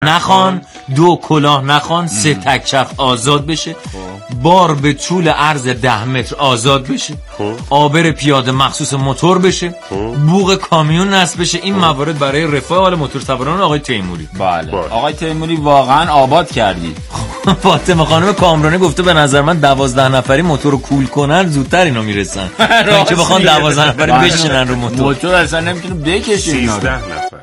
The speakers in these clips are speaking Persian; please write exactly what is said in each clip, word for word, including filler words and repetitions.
نخوان، دو کلاه نخوان، سه تک چرخ آزاد بشه، بار به طول عرض ده متر آزاد بشه، آبر پیاده مخصوص موتور بشه، بوق کامیون نصب بشه. این موارد برای رفاه حال موتور سواران آقای تیموری. بله آقای تیموری واقعا آباد کردید. فاطمه خانم کامرانی گفته به نظر من دوازده نفری موتور رو کول کنن زودتر اینا میرسن که بخوان دوازده نفری بشینن رو موتور. موتور اصلا نمیتونه بکشه اینا رو.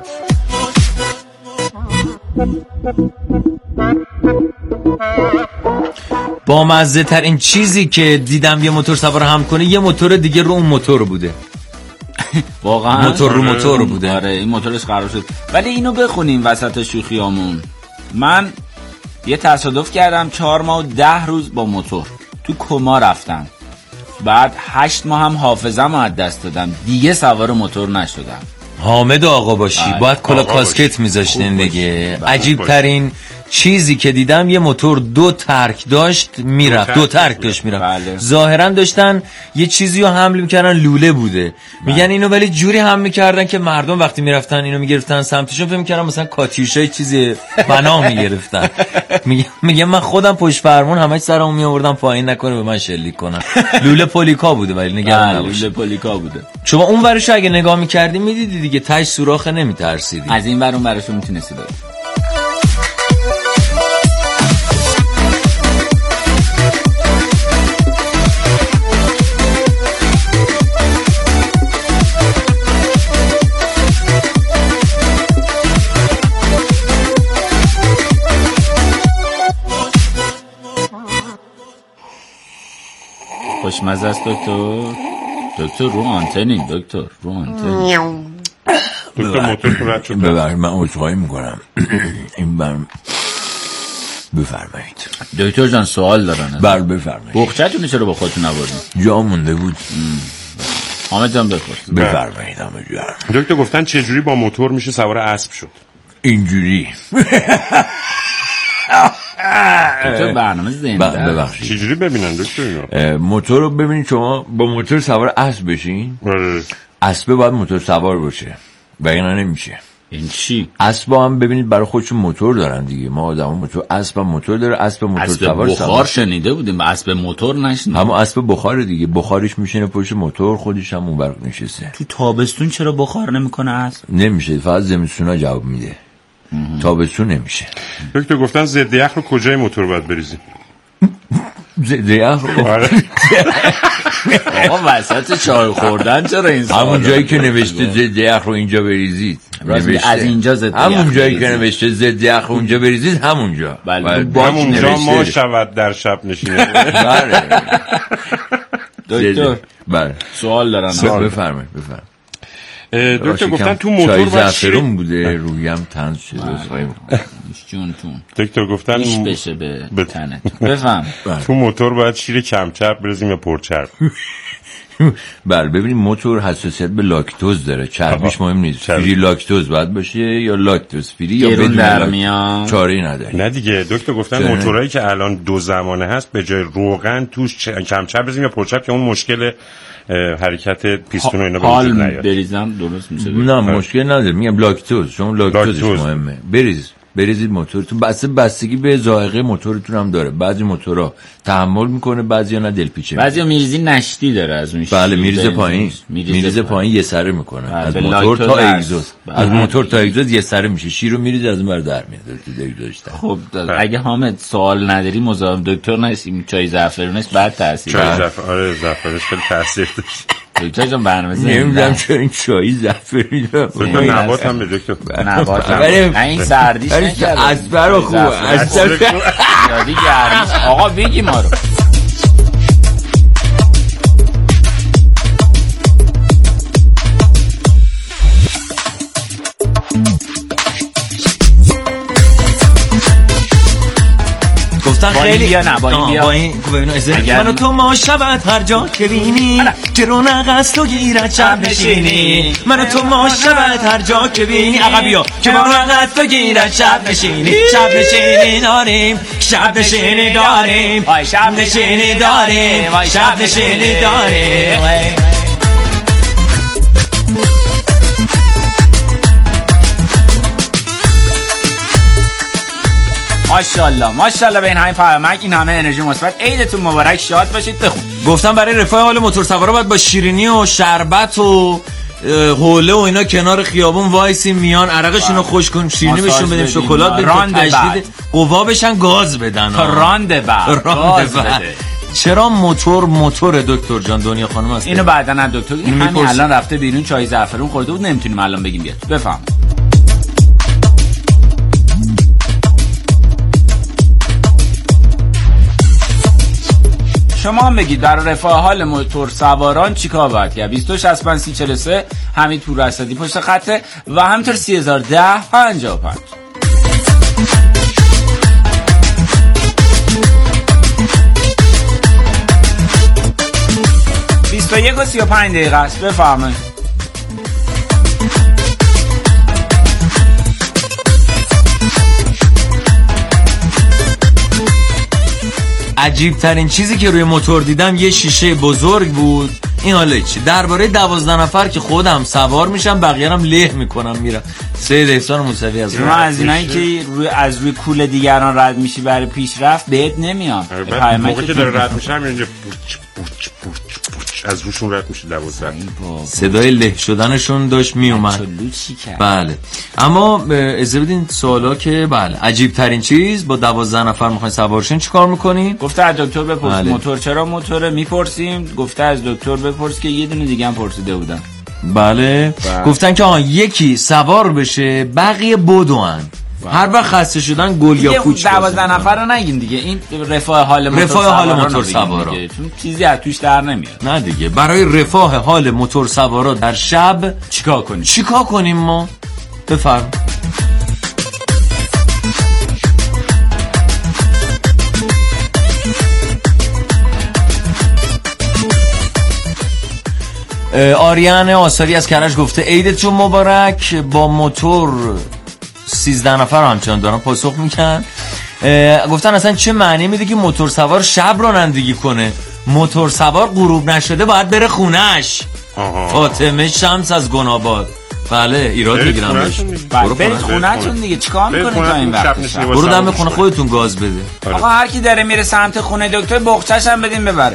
با مزه ترین چیزی که دیدم یه موتور سوار هم کنه یه موتور دیگه رو اون موتور بوده. واقعا موتور رو موتور بوده. آره این موتورش قرار شد. ولی اینو بخونیم وسط شوخیامون. من یه تصادف کردم چهار ماه و ده روز با موتور تو کما رفتم، بعد هشت ماه هم حافظه‌مو از دست دادم، دیگه سوار موتور نشدم. حامد آقا باشی باید کلا کاسکت میذاشتین دیگه. عجیب ترین چیزی که دیدم یه موتور دو ترک داشت میرفت، دو ترک داشت میرفت. بله. ظاهرا داشتن یه چیزی رو حمل میکردن، لوله بوده. میگن بله. اینو ولی جوری حمل میکردن که مردم وقتی میرفتن اینو میگرفتن سمتشون فکر میکردن مثلا کاتیوشای چیزی بنا میگرفتن. میگه میگه من خودم پشت فرمون همش سرمو میآوردم پایین نکنه به من شلیک کنن. لوله پولیکا بوده ولی نگران نباش. لوله پولیکا بوده. شما اون ورشو اگه نگاه میکردی میدیدی دیگه تاش سوراخه، نمیترسیدی. از این ور اون ورشو میتونستی بری. خوشمزه است دکتر. دکتر رو آنتنین، دکتر رو آنتنین. دکتر موتور رد شد. ببخشید من عذرخواهی میکنم. این برم بفرمایید. دکتر جان سوال دارن. بله بفرمایید. بخچه‌تون چرا با خودتون آوردین؟ جا مونده بود. حامد جان بپرس. بفرمایید حامد جان. دکتر گفتن چه جوری با موتور میشه سوار اسب شد؟ اینجوری. دکتر برنامه زنده ببخشید چجوری ببینن دکتر اینا؟ موتور رو ببینید شما با موتور سوار اسب بشین. اسب باید موتور سوار باشه و اینا نمیشه. این چی؟ اسب هم ببینید برای خودشون موتور دارن دیگه. ما آدم موتور، اسب هم موتور داره. اسب موتور سوار اسب بخار شنیده بودیم، اسب موتور نشنیدیم. همون اسب بخار دیگه، بخارش میشینه پشت موتور، خودش هم اون برق نشسته. تو تابستون چرا بخار نمیکنه اسب؟ نمیشه، فقط زمستونا جواب میده. تابستون نمیشه. دکتر گفتن ضد یخ رو کجای موتور باید بریزیم؟ ضد یخ رو آقا وسط چای خوردن چرا این سوال؟ همون جایی که نوشته ضد یخ رو اینجا بریزید. از اینجا ضد یخ، همون جایی که نوشته ضد یخ رو اونجا بریزید همونجا. بله همونجا ما شود در شب نشینه. بله دکتر بله سوال دارم. بفرمایید بفرمایید. دکتر گفتن تو موتور باید زعفرون بوده رویم تنز شده. جونتون دکتر گفتن ایش بشه به تنت. بفهم تو موتور باید شیر کم چرب بریزیم یا پر چرب؟ بله ببینید موتور حساسیت به لاکتوز داره، چربیش مهم نیست. فری لاکتوز باید باشه یا لاکتوز فری یا بدون لاکتوز، چاره‌ای نداره. نه دیگه دکتر گفتن موتورایی که الان دو زمانه هست به جای روغن توش کم چرب بریزیم یا پر چرب که اون مشکل حرکت پیستون و اینا به وجود نیاد. بریزم درست میشه؟ نه مشکل نداره، میگم لاکتوز، شما لاکتوزش مهمه. بریز بریزید موتورتون. بس بستگی به ذائقه موتورتون هم داره. بعضی موتورها تحمل میکنه، بعضیا نه دلپیچه. بعضیا میریزی نشتی داره از اون. بله میریزه پایین، میریزه پایین یه سره میکنه. از موتور تا اگزوز، از موتور تا اگزوز یه سره میشه. شیر رو میریزه از اون ور در میاد تو اگزوزش. خب اگه حامد سوال نداری مزاحم دکتر نشیم. چای زعفرونش بعد تاثیر چای زعفرون آره زعفرونش خیلی تاثیر داشت. دکتر جان برنامه زنده نمیدونم چرا این چایی زعفرونی دکتر نبات هم به دکتر نبات هم این سردیش نکرده اسبر رو خوب اسبر یادی گرمیش. آقا بگی ما رو گفتن خیلی بیا نه با این بیا با این ببین منو تو ما شبت هر جا که بینی که رونق است تو گیرد شب نشینی. منو تو ما شبت هر جا که بینی عقب بیا که رونق است تو گیرد شب نشینی. شب نشینی داریم شب نشینی داریم شب نشینی داریم شب نشینی داریم. ماشاءالله ماشاءالله به این همه فرمک، این همه انرژی مثبت. عیدتون مبارک، شاد باشید. بخون. گفتم برای رفاه حال موتور سوارا باید با شیرینی و شربت و حوله و اینا کنار خیابون وایسیم، میان عرقشون رو خوش کنیم، شیرینی بهشون بدیم، شکلات بدیم، تجدید قوا بشن، گاز بدن. رانده بعد گاز بده. چرا موتور موتور دکتر جان؟ دنیا خانم هست اینو بعداً از دکتر این همین الان رفته بیرون چای زعفرون خورده بود، نمیتونیم الان بگیم بیاد. بفهم. شما هم بگید برای رفاه حال موتور سواران چیکار باید کرد؟ بیست و دو شصت و پنج سی چهل و سه حمید پور رصدی پشت خطه و همینطور سی هزار و ده پنجاه و پنج. بیست و یک و سی و پنج دقیقه است. بفرمایید. عجیب ترین چیزی که روی موتور دیدم یه شیشه بزرگ بود. این حالا چی؟ درباره دوازده نفر که خودم سوار میشم، بقیه هم له میکنم میرم. سید احسان موسوی از من از اینایی که روی از روی کول دیگران رد میشی برای پیشرفت بهت نمیاد. موقعی که داره رد میشم اینجا پوچ پوچ پوچ پوچ از روشون رد میشه دوازده. صدای له شدنشون داشت میومد. بله. اما اجازه بدین سوالا که بله عجیب ترین چیز با دوازده نفر میخواین سوار شین چیکار میکنین؟ گفته از دکتر بپرس. بله. موتور چرا موتوره میپرسیم. گفته از دکتر بپرس که یه دونه دیگه هم پرسیده بودن. بله. بله. گفتن که آن یکی سوار بشه بقیه بدوان. بله. هر وقت خسته شدن گل یا کوچ. دوازده نفر رو نگیم دیگه، این رفاه حال موتور رفاه حال موتور سوارا، چون چیزی از توش در نمیاد. نه دیگه. برای رفاه حال موتور سوارا در شب چیکار کنیم؟ چیکار کنیم ما؟ بفرم. آریان آثاری از کرج گفته عیدتون مبارک. با موتور سیزده نفر همچنان دارن پاسخ میکنن. گفتن اصلا چه معنی میده که موتور سوار شب رانندگی کنه؟ موتور سوار غروب نشده باید بره خونش. فاطمه شمس از گناباد. بله ایراد میگیرم بهش. برید خونه‌تون دیگه، چیکار میکنید تا این وقت؟ برو دم خونه خودتون گاز بده. آقا هر کی داره میره سمت خونه دکتر بخچه‌ش هم بدین ببره.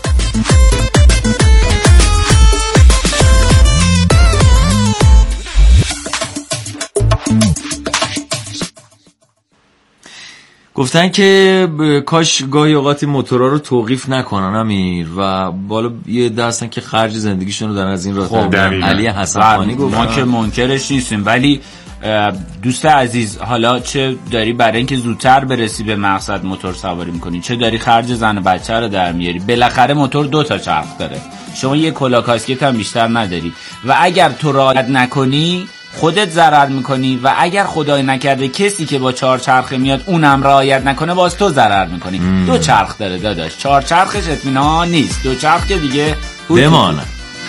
گفتن که کاش گاهی اوقاتی موتورها رو توقیف نکنن امیر، و بالا یه دستن که خرج زندگیشون رو دارن از این راه خب علی حسنخانی گفت ما که منکرش نیستیم، ولی دوست عزیز حالا چه داری برای اینکه زودتر برسی به مقصد موتور سواری میکنی، چه داری خرج زن و بچه رو در میاری، بالاخره موتور دو تا چرخ داره، شما یه کلا کاسکت هم بیشتر نداری و اگر تو رعایت نکنی خودت ضرر میکنی و اگر خدای نکرده کسی که با چهار چرخه میاد اونم رعایت نکنه باز تو ضرر میکنی. مم. دو چرخ داره داداش، چهار چرخش اطمینان نیست، دو چرخ که دیگه بمانه.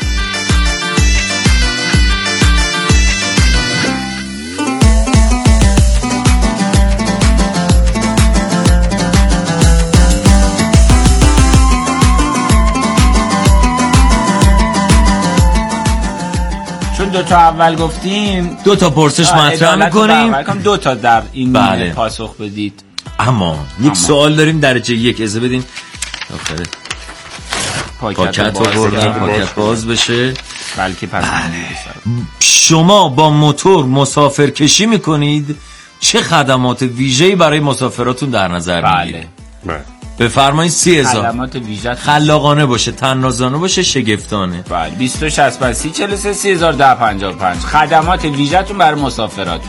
دو تا اول گفتیم دو تا پرسش مطرح میکنیم، دو تا در این بله. پاسخ بدید. اما یک اما. سوال داریم درجه یک، اجازه بدین آخره پاکت رو بردن پاکت باز بشه. بلکه پس بله. شما با موتور مسافر کشی میکنید، چه خدمات ویژه‌ای برای مسافراتون در نظر بله. میگیرید؟ بله بفرمایید. سی هزار خدمات ویژه خلاقانه باشه، طنازانه باشه، شگفتانه. بله بیست و شصت و پنج سی چهل و سه سی هزار و ده پنجاه و پنج خدمات ویژه تون برای مسافرات.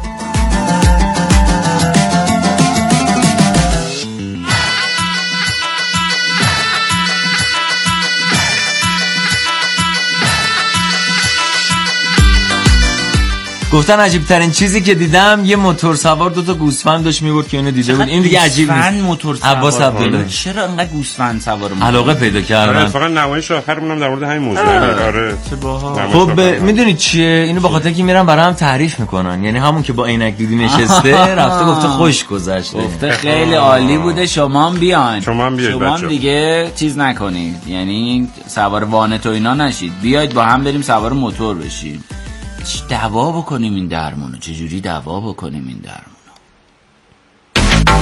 گفتن عجیب ترین چیزی که دیدم یه موتور سوار دو تا گوسفند داشت میبرد که اینو دیده بود. این دیگه عجیب نیست. موتور سوار عباس عبدالله چرا انقدر گوسفند سوار میکنه؟ علاقه پیدا کردن. آره فقط نمایش آخرمونم در مورد همین موضوع. آره چه باحال. خب میدونید چیه اینو؟ به خاطر که میرن برای هم تعریف میکنن، یعنی همون که با عینک دیدی نشسته رفته گفته خوش گذشته، گفته خیلی عالی بوده، شما هم بیاین، شما هم بیاید، شما هم دیگه چیز نکنید، یعنی سوار وانت و اینا نشید، بیاید با هم بریم سوار موتور بشیم. دعوا بکنیم این درمونو، چجوری دعوا بکنیم این درمونو.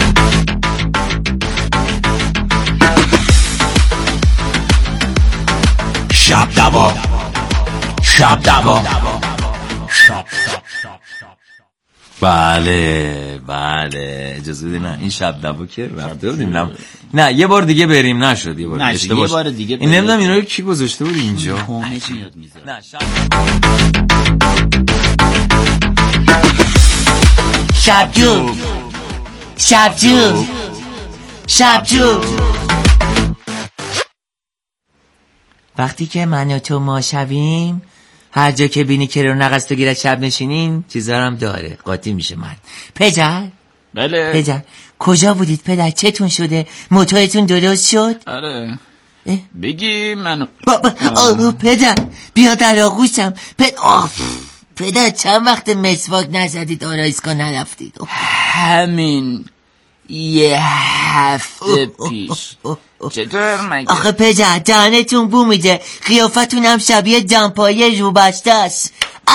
شب دوا شب دوا شب بله بله اجازه بدید. نه این شب دوا که رفته بودیم. نه یه بار دیگه بریم. نشد یه بار دیگه. یه بار دیگه این نمیدونم اینا رو کی گذاشته بود اینجا. نه شب جو شب جو شب جو. وقتی که من و تو ما شبیم، هر جا که بینی که رو نقص تو گیرد شب نشینین چیزارم داره قاطی میشه. من پدر بله پدر کجا بودید پدر؟ چتون شده؟ موتورتون درست شد؟ آره بگی منو آه پدر بیا در آغوشم. پدر پدر چند وقت مسواک نزدید آرایسگاه نرفتید؟ همین یه هفته پیش. چطور مگه؟ آخه پدر دهنتون بو میده، قیافتون هم شبیه دمپایی رو بسته است.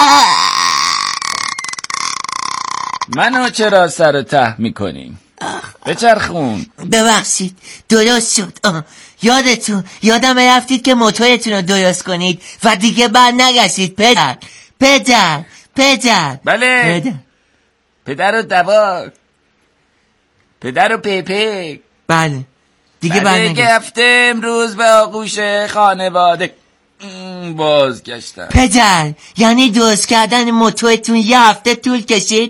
منو چرا سر ته میکنیم؟ بچرخون. ببخشید درست شد. آه. یادتون یادم رفتید که موتورتون رو درست کنید و دیگه بر نگشید پدر پدر پدر. بله پدر پدر و دوا پدر و پیپک. بله دیگه بر بله که هفته امروز به آغوش خانواده بازگشتم. پدر یعنی درست کردن موتورتون یه هفته طول کشید؟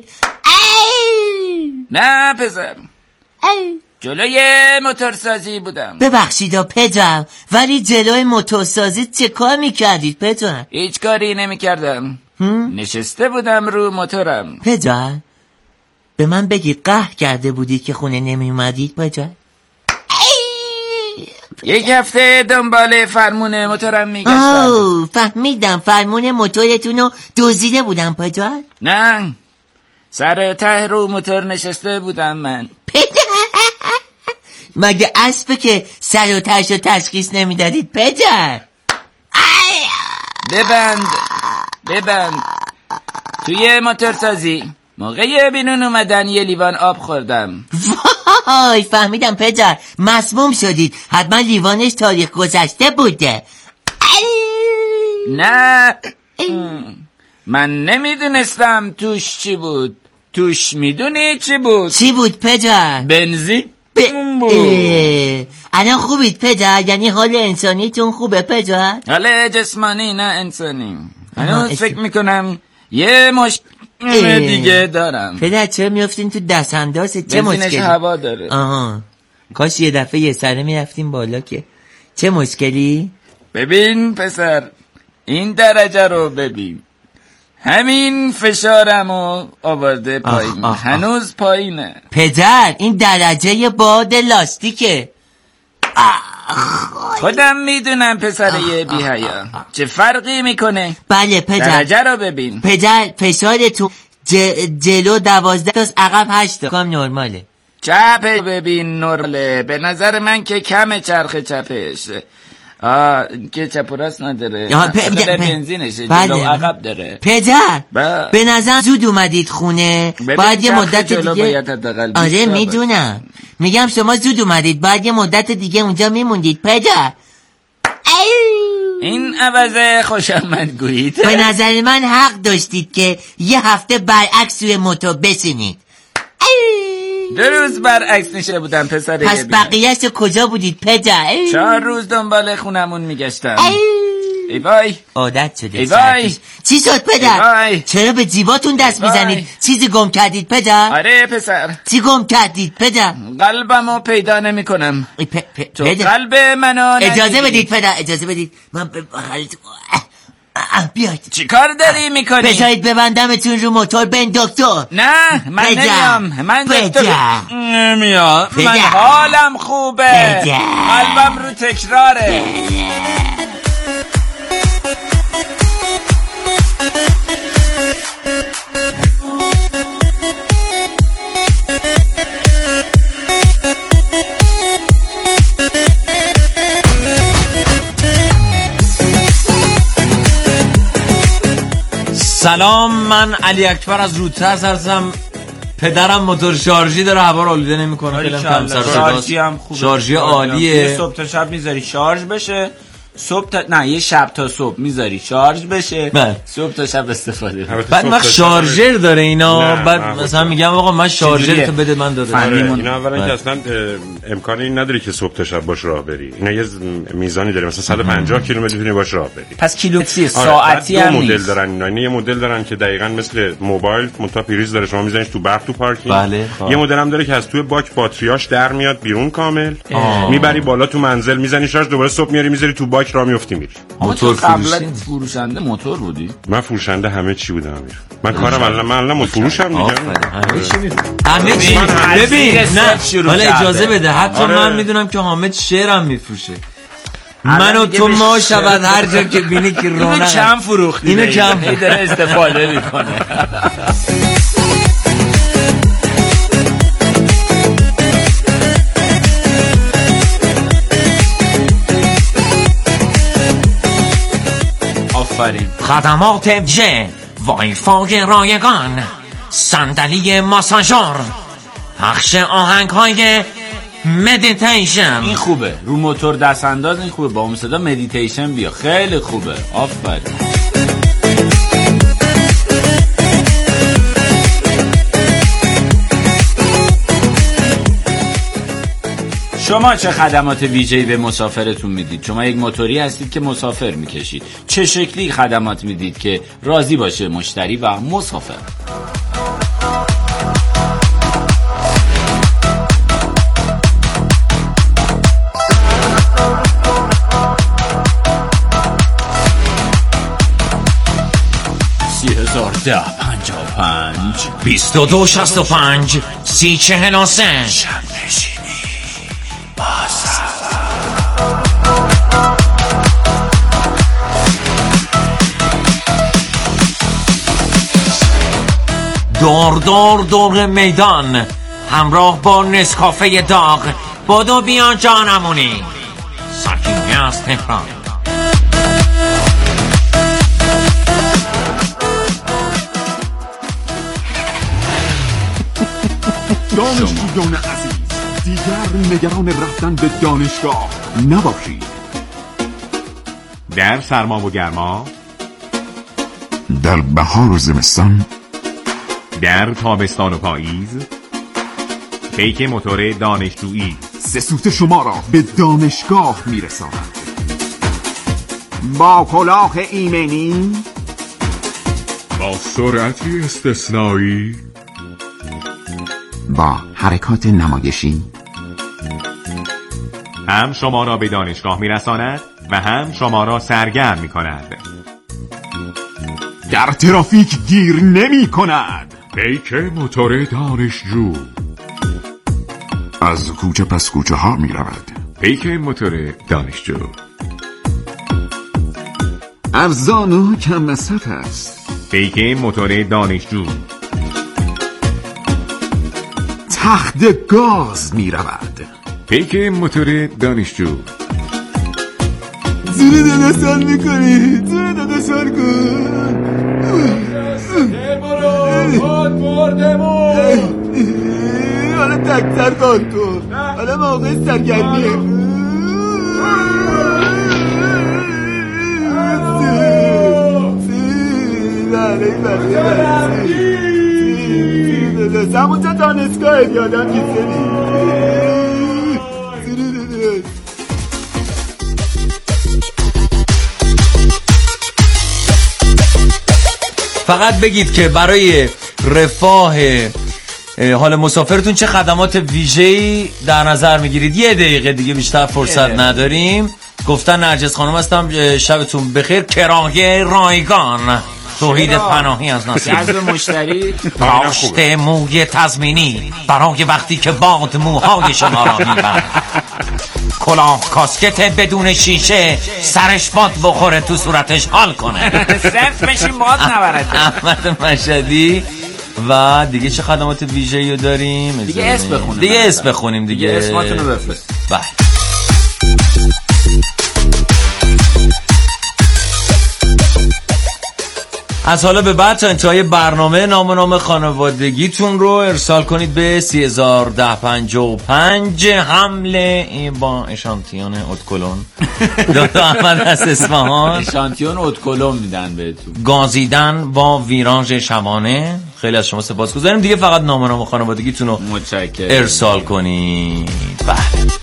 نه پسر ای. جلوی موتورسازی بودم. ببخشید پدر ولی جلوی موتورسازی چه کار میکردید پدر؟ هیچ کاری نمیکردم، نشسته بودم رو موتورم. پدر به من بگید قهر کرده بودید که خونه نمیومدید پدر؟ یک هفته دنبال فرمون موتورم میگشتم. اوه فهمیدم فرمون موتورتون رو دزدیده بودم پدر؟ نه سر ته رو موتور نشسته بودم من. پدر مگه اسبه که سر و تهش رو تشخیص نمیدادید پدر؟ ببند ببند توی موتورسازی موقع بیرون اومدن یه لیوان آب خوردم. وای فهمیدم پدر مسموم شدید، حتما لیوانش تاریخ گذشته بوده. نه من نمیدونستم توش چی بود. توش میدونی چی بود؟ چی بود پدر؟ بنزین ب... الان خوبید پدر؟ یعنی حال انسانیتون خوبه پدر؟ حال جسمانی نه انسانی. هنوز فکر میکنم یه مشکل دیگه دارم. پدر چرا میافتین تو دست اندازه؟ چه مشکلی؟ بنزینش هوا داره. آها کاش یه دفعه یه سره میرفتیم بالا. که چه مشکلی؟ ببین پسر این درجه رو ببین، همین فشارمو آورده پایین. آه آه هنوز آه. پایینه پدر این درجه باد لاستیکه. خودم میدونم پسر یه بی حیا چه فرقی میکنه. بله پدر درجه رو ببین. پدر فشار تو ج... جلو دوازده تاست، عقب هشت تا کام نرماله. چپ ببین نرماله. به نظر من که کم چرخ چپش. آه که چپ و راست نداره. پ... بنزینشه. بله. جلو عقب داره. پدر با... به نظر زود اومدید خونه، باید یه مدت دیگه. آره میدونم، میگم شما زود اومدید، باید یه مدت دیگه اونجا میموندید پدر. این عوضه خوشامدگویی. به نظر من حق داشتید که یه هفته برعکس روی موتور بشینید. دو روز برعکس نشده بودم پسر. پس بقیهش کجا بودید پدر؟ چهار روز دنبال خونمون میگشتم. ای وای عادت شده. ای وای چی شد پدر؟ چرا به جیباتون دست میزنید؟ چیزی گم کردید پدر؟ آره پسر. چی گم کردید پدر؟ قلبمو پیدا نمی کنم. پ... پ... تو قلب منو اجازه بدید پدر، اجازه بدید من ب... بیاید. چی کار داری میکنی؟ بذارید ببندمتون رو موتور. بین دکتر. نه من نمیام. من دکتر نمیام. من حالم خوبه. بجا. قلبم رو تکراره. سلام، من علی اکبر از رودترس هستم. پدرم موتور شارژی داره، هوا رو آلوده نمیکنه. خیلی کم سر شارژی هم خوبه. شارژی عالیه. صبح تا شب میذاری شارژ بشه، صبح تا نه یه شب تا صبح میذاری شارژ بشه بله. صبح تا شب استفاده کنی. بعد وقت شارژر داره اینا بعد مثلا میگم آقا من شارژر تو بده من داده. اینا اولا که اصلا امکان این نداره که صبح تا شب باش راه بری. اینا یه میزانی داره مثلا صد و پنجاه کیلومتر میتونی باش راه بری. پس کیلومتری ساعتی هم نیست. مدل دارن اینا. یه مدل دارن که دقیقاً مثل موبایل منتها پریز داره شما میزنیش تو برق تو پارکینگ. بله. یه مدل هم داره که از توی باک باتریاش در میاد بیرون کامل. میبری بالا تو منزل میزنی شارژ دوباره صبح میاری میذاری تو باک راه میافتی میری. موتور فروشی فروشنده موتور بودی؟ من فروشنده همه چی بودم امیر. من کارم الان من الان فروشم دیگه. همه چی میفروشم. همه چی. ببین نه حالا اجازه بده حتی آره. من میدونم که حامد شعرم میفروشه. من و تو ما شود هر جا که بینی که رونق. اینو کم فروختی. اینو کم داره استفاده میکنه. خدمات ویژه وایفای رایگان صندلی ماساژور پخش آهنگ های مدیتیشن. این خوبه رو موتور دست انداز این خوبه با اون صدا مدیتیشن بیا خیلی خوبه. آفرین. شما چه خدمات ویژه‌ای به مسافرتون میدید؟ شما یک موتوری هستید که مسافر میکشید. چه شکلی خدمات میدید که راضی باشه مشتری و مسافر؟ سی هزار ده پنجاه و پنج بیست و دو شست و پنج سی چهل و سه دور دور دور میدان همراه با نسکافه داغ بدو بیا جانمونی ساکینی از تهران. دانشجویان عزیز دیگر نگران رفتن به دانشگاه نباشید. در سرما و گرما، در بهار و زمستان، در تابستان و پاییز، پیک موتور دانشجویی سه سوت شما را به دانشگاه میرساند. با کلاه ایمنی، با سرعتی استثنایی، با حرکات نمایشی، هم شما را به دانشگاه میرساند و هم شما را سرگرم میکند. در ترافیک گیر نمی کند. پیک موتور دانشجو از کوچه پس کوچه ها می رود. پیک موتور دانشجو ارزان و کم مصرف است. پیک موتور دانشجو تخت گاز می رود. پیک موتور دانشجو زیر دادستان می کنی. زیر دادستان کن. حالا تکتر کن تو. حالا موقع سرگرمیه. بله بله بله همونجا دانشگاه یادم نیستنی. فقط بگید که برای رفاه حال مسافرتون چه خدمات ویژه‌ای در نظر میگیرید. یه دقیقه دیگه بیشتر فرصت نداریم. گفتن نرجس خانم هستم. شبتون بخیر. کراهی رایگان توحید پناهی از ناصر. جذب مشتری کاشت موی تضمینی برای وقتی که باد موهای شما را میبرد. کلاه کاسکت بدون شیشه سرش باد بخوره تو صورتش حال کنه. صرف بشین باد نبرد. احمد مشهدی. و دیگه چه خدمات ویژه‌ای رو داریم؟ دیگه اسم بخونیم. دیگه اسم بخونیم دیگه. دیگه اسماتون رو بفرست. بله. از حالا به بعد تا انتهای برنامه نام و نام خانوادگیتون رو ارسال کنید به سی هزار ده پنجاه و پنج. حمله با اشانتیون اتکلون دادا احمد از اصفهان. اشانتیون اتکلون میدن بهتون. گازیدن با ویرانژ شمانه. خیلی از شما سپاسگزاریم. دیگه فقط نام و نام خانوادگیتون رو ارسال کنید. بله.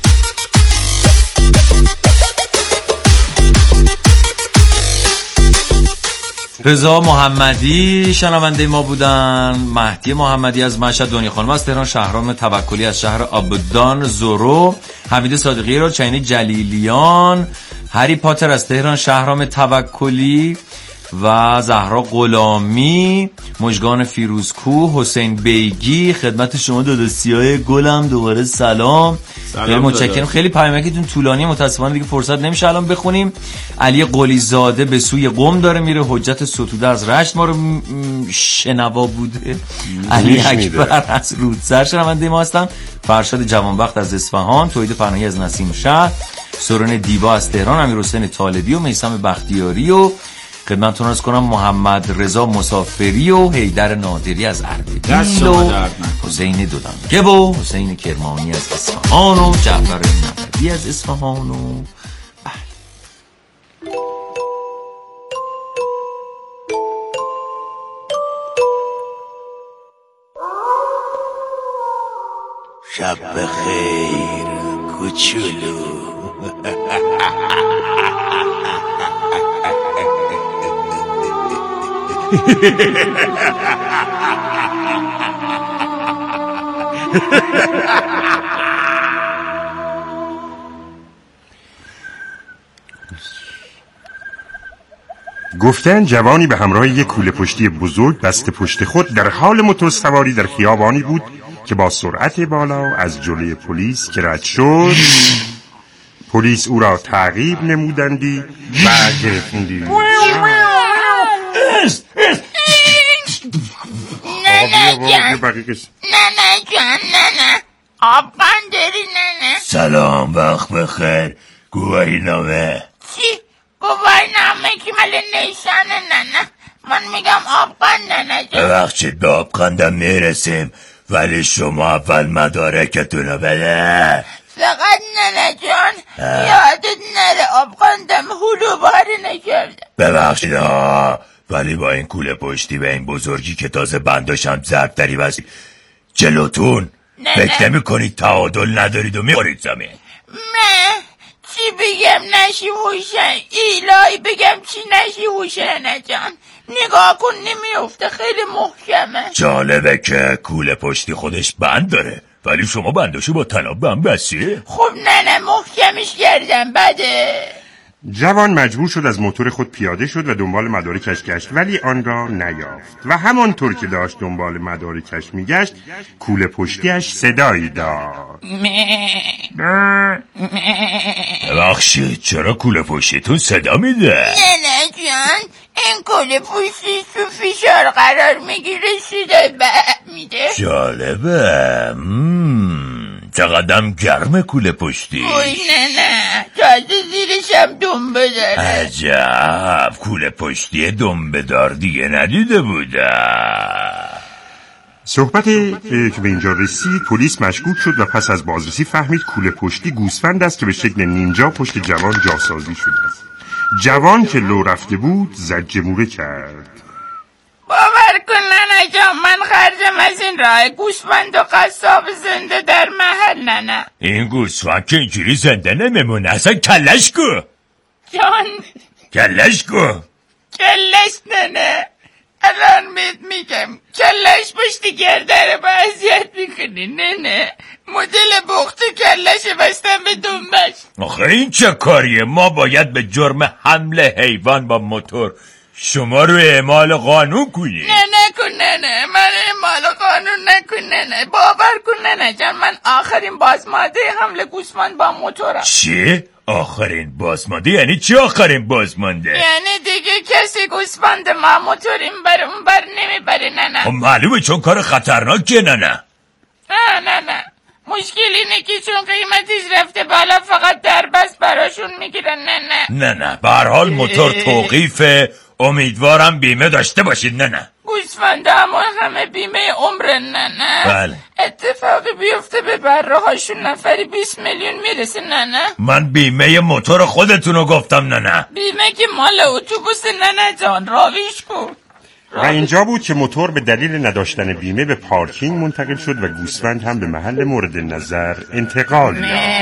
رضا محمدی شنونده ما بودن، مهدی محمدی از مشهد، دنیا خانم از تهران، شهرام توکلی از شهر آبادان، زورو، حمید صادقی رو، چینی جلیلیان، هری پاتر از تهران، شهرام توکلی و زهرا غلامی، مژگان فیروزکو، حسین بیگی. خدمت شما داداسیای گلم دوباره سلام. خیلی متشکرم. خیلی پیامکتون طولانی، متاسفانه دیگه فرصت نمیشه الان بخونیم. علی قلی زاده به سوی قم داره میره. حجت ستوده از رشت ما رو شنوا بوده. علی اکبر از رودسر شنونده ما هستن. فرشاد جوانبخت از اصفهان، توحید پناهی از نسیم شهر، سورن دیبا از تهران، امیرحسین طالبی و میثم بختیاری و خدمتتون عرض کنم محمد رضا مسافری و حیدر نادری از اردبیل و حسین دودانگه و حسین کرمانی از اصفهان و جعفر نفری از اصفهان و شب بخیر کوچولو. گفتن جوانی به همراه یک کوله پشتی بزرگ بسته پشت خود در حال موتور سواری در خیابانی بود که با سرعت بالا از جلوی پلیس که رد شد. پلیس او را تعقیب نمودندی و گرفتندی. ننه جان ننه جان ننه آب قندری ننه. سلام، وقت بخیر. گواهی نامه چی؟ گواهی نامه که مال نیشانه ننه. من میگم آب قند ننه جان. ببخشید به آب قندم میرسیم، ولی شما اول مدارکتون رو بده. فقط ننه جان یادت نره آب قندم هلو باری نکرده. ببخشید ها، ولی با این کوله پشتی به این بزرگی که تازه بنداشم ضرب داری وزی جلوتون فکر نمی کنید تعادل ندارید و میخورید زمین. من چی بگم نشی هوشه؟ ایلای بگم چی نشی هوشه نه جان؟ نگاه کن نمیفته، خیلی محکمه. جالبه که کوله پشتی خودش بند داره ولی شما بنداشو با تناب بند بسیه. خب نه نه محکمش کردم بده. جوان مجبور شد از موتور خود پیاده شد و دنبال مدارکش گشت ولی آن را نیافت و همانطور که داشت دنبال مدارکش میگشت کوله پشتیش صدایی داد. ببخشید چرا کوله پشتیتون صدا میده؟ نه نه جان این کوله پشتی تو فشار قرار میگیره صدای بد میده. جالبه. مم. چقدرم گرم کوله پشتی. اوی نه نه تازه زیرشم دنبه داره. عجب، کوله پشتی دنبه دار دیگه ندیده بودم. صحبت که به اینجا رسید پلیس مشکوک شد و پس از بازرسی فهمید کوله پشتی گوسفند است که به شکل نینجا پشت جوان جاسازی شده است. جوان که لو رفته بود زجه موره کرد. باور کن ننه جان من خرجم از این راه گوسفند و قصاب زنده در محل ننه. این گوسفند که اینجوری زنده نمیمونه، اصلا کلش کو جان. کلش کو کلش ننه الان میت میگم کلش پشتی گرده رو با اذیت میکنی ننه. مدل بخت کلش بستن به دنبش. آخه این چه کاریه؟ ما باید به جرم حمل حیوان با موتور شما رو اعمال قانون کنی. نه نکن نه من اعمال قانون نکن نه باور کن نه جان من آخرین بازمانده حمل گوسفند با موتورم. چی؟ آخرین بازمانده یعنی چی آخرین بازمانده؟ یعنی دیگه کسی گوسفند ما موتور این بر اون بر نمیبره نه نه. خب معلومه چون کار خطرناکه نه نه. نه نه نه مشکل اینه که چون قیمتیش رفته بالا فقط در بس براشون میگیرن نه نه. نه نه به هر حال موتور توقیفه، امیدوارم بیمه داشته باشید. نه نه گوسفند اما همه بیمه عمر. نه نه بله. اتفاقی بیفته به بره هاشون نفری بیست میلیون میرسه. نه نه من بیمه موتور خودتونو گفتم. نه نه بیمه که مال اتوبوس. نه نه جان راویش کن. و اینجا بود که موتور به دلیل نداشتن بیمه به پارکینگ منتقل شد و گوسفند هم به محل مورد نظر انتقال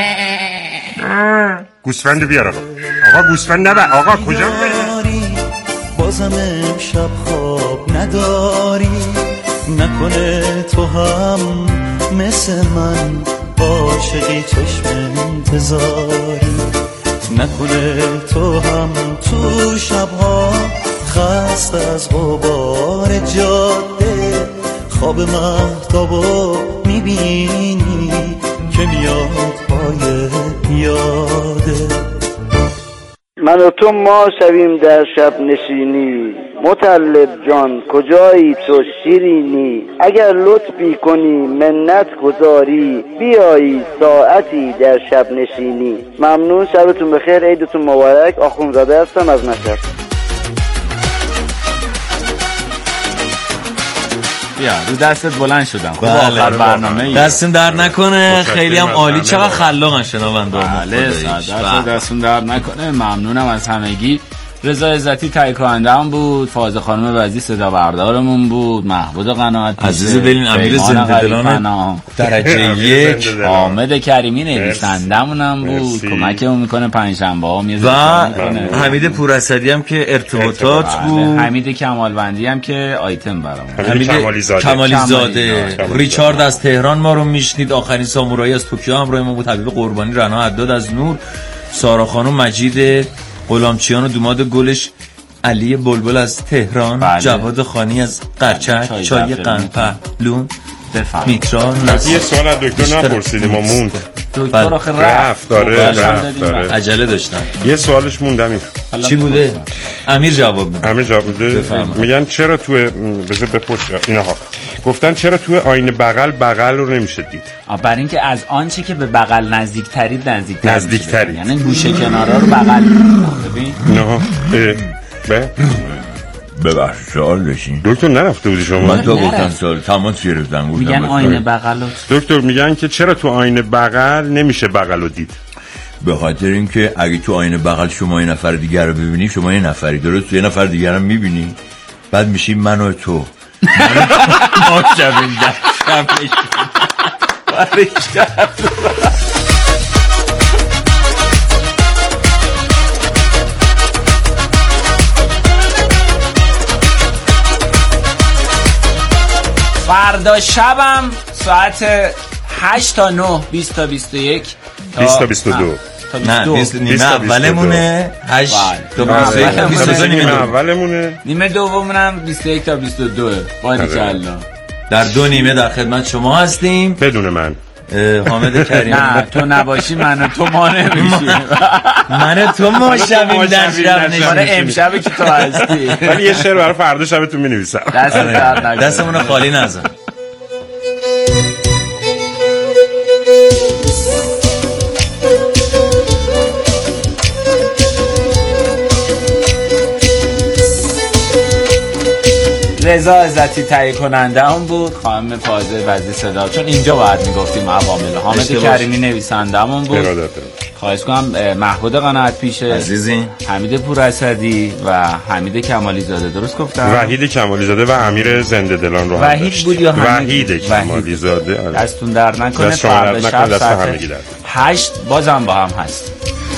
یافت. گوسفند بیار آقا. آقا گوسفند نبر. آقا کجا بری؟ بازم امشب خواب نداری، نکنه تو هم مثل من عاشقی چشم انتظاری، نکنه تو هم تو شبها خسته از غبار جاده خواب مهتابو میبینی که میاد پای پیاده. من و تو ما شویم در شب نشینی، مطلب جان کجایی تو شیرینی، اگر لطفی کنی منت گذاری بیایی ساعتی در شب نشینی. ممنون، شبتون بخیر، عیدتون مبارک. آخونزاده هستم از نشر. بیا رو دستت بلند شدم. خوب بله. آخر برنامه دستون در نکنه. خیلی هم عالی. چقدر خلاقن شنونده. بله صد دستون در نکنه. ممنونم از همگی. رضا عزتی تهیه کننده هم بود، فاضل خانم وزی صدا بردارمون بود، محمود قناعت عزیز دلین امیر زنده دلان درجه یک، حامد کریمی نویسندمون هم بود، کمکمون میکنه پنجشنبه ها میاد و حمید پوراسدی هم که ارتباطات بود، حمید کمالوندی هم که آیتم برامون، حمید کمالی زاده, کمالی زاده. ریچارد از تهران ما رو میشنید، آخرین سامورایی از توکیو همراه ما بود، حبیب قربانی، رنا حداد از نور، سارا خانم مجید غلامچیان و دوماد گلش، علی بلبل از تهران، بله. جواد خانی از قرچک، چای, چای قنپهلون، میترا. یه سوال از دکتر نپرسیدیم ما موند. دکتر آخه رفت داره رفت داره عجله داشتن. یه سوالش موندم. چی بوده؟ امیر جواب میده. امیر جواب میده. میگن چرا تو بذار بپرسم اینها گفتن چرا تو آینه بغل بغل رو نمیشه دید؟ برای اینکه از آنچه که به بغل نزدیکتری نزدیکتر نزدیکتری، یعنی گوشه کنارا رو بغل ببین. نه به ببخش سوال بشین. دکتر نرفته بودی شما؟ من تو گفتم سوال تماس گرفتم. میگن آینه بغل. دکتر میگن که چرا تو آینه بغل نمیشه بغل رو دید؟ به خاطر اینکه اگه تو آینه بغل شما یه نفر دیگر رو ببینی، شما یه نفری درست یه نفر دیگر رو میبینی، بعد میشی من و تو ما شبیم در شب فردا شبم ساعت هشت تا نه، بیست تا بیست و یک، بیست تا بیست و دو، نه بیست نیمه اولمونه، هشت تا بیست و یک تا بیست و دو نیمه اولمونه، نیمه دومونم بیست و یک تا بیست و دو. باریکالله. در دو نیمه در خدمت شما هستیم بدون من. حامد کریم. نه تو نباشی من و تو ما نمیشیم. من و تو ما شبیم در شب نشیم. امشبه که تو هستی. ولی یه شعر برای فردا شبتون می‌نویسم. دستمون رو خالی نذار. رضا عزتی تهیه کننده هم بود، خانم فاضل وزی صدا، چون اینجا باید میگفتیم عوامل. حامد کریمی نویسنده همون بود. خواهش کنم محمود قناعت پیشه عزیزی، حمید پوراسدی و حمید کمالی زاده. درست گفتم؟ وحید کمالی زاده و امیر زنده دلان رو هم وحید بود یا حمید؟ وحید کمالی زاده. دستون در نکنه. دست شما در نکنه. دست همگی در هشت بازم با هم هست.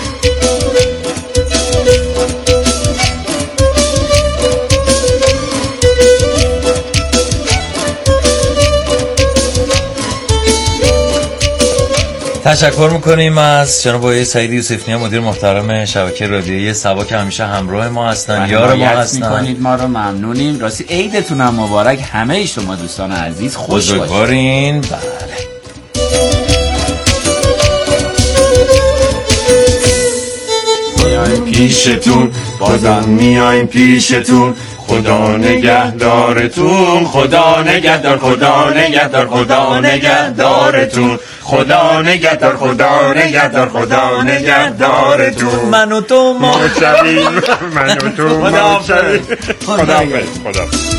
تشکر میکنیم از جناب آقای سعید یوسفی مدیر محترم شبکه رادیویی سبا که همیشه همراه ما هستن، یار ما هستن. میکنید ما رو، ممنونیم. راستی عیدتون هم مبارک همه شما دوستان عزیز. خوش باشین. بله میایم پیشتون، بازم میایم پیشتون، خدا نگهدارتون، خدا نگهدار، خدا نگهدار، خدا نگهدارتون، خدا نگهدار، خدا نگهدار، خدا نگهدارتون. من و تو ما شویم، من و تو ما شویم. خدا حافظ. خدا